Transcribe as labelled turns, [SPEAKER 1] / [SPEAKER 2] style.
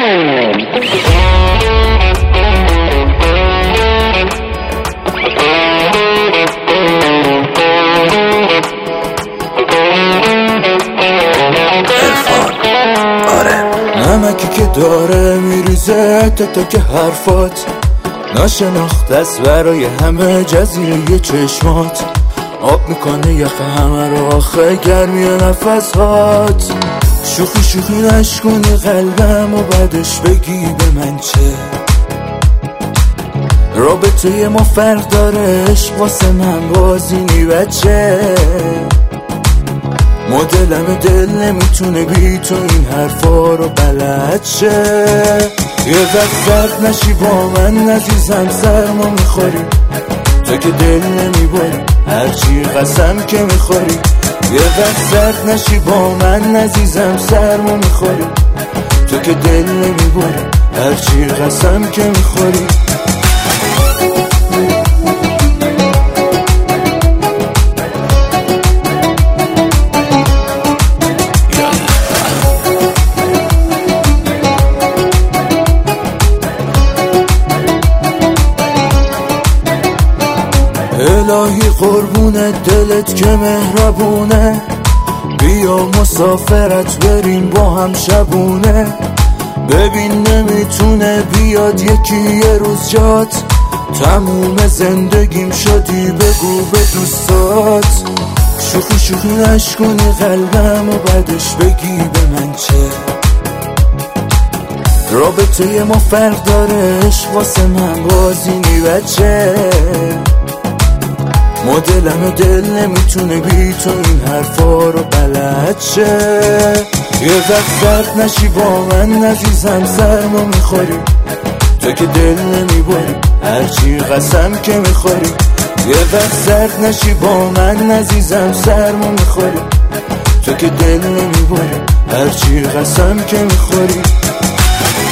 [SPEAKER 1] نمکی که داره میریزه تا که حرفات ناشناخته است برای همه جزیره چشمات آب میکنه یخ همه رو آخه گرمی نفسات شوخی نشکنی قلبم و بعدش بگی به من چه رابطه ما فرق داره عشق واسه من بازینی بچه مدلم دل نمیتونه بی تو این حرفا رو بلد شه یه وقت زرد نشی با من عزیزم سرما میخوری تو که دل نمیبری هرچی قسم که میخوری یه وقت زرد نشی با من عزیزم سرما میخوری تو که دل نمیبری هرچی قسم که میخوری الهی قربونه دلت که مهربونه بیا مسافرت بریم با هم شبونه ببین نمیتونه بیاد یکی یه روز جات تموم زندگیم شدی بگو به دوستات شوخی نشکنی قلبم و بعدش بگی به من چه رابطه ما فرق داره عشق واسه من بازینی بچه مدلم دل نمیتونه بی تو این حرفا رو بلد شه یه وقت زرد نشی با من عزیزم سرما میخوری تو که دل نمیبری هرچی قسم که میخوری یه وقت زرد نشی با من عزیزم سرما میخوری تو که دل نمیبری هرچی قسم که میخوری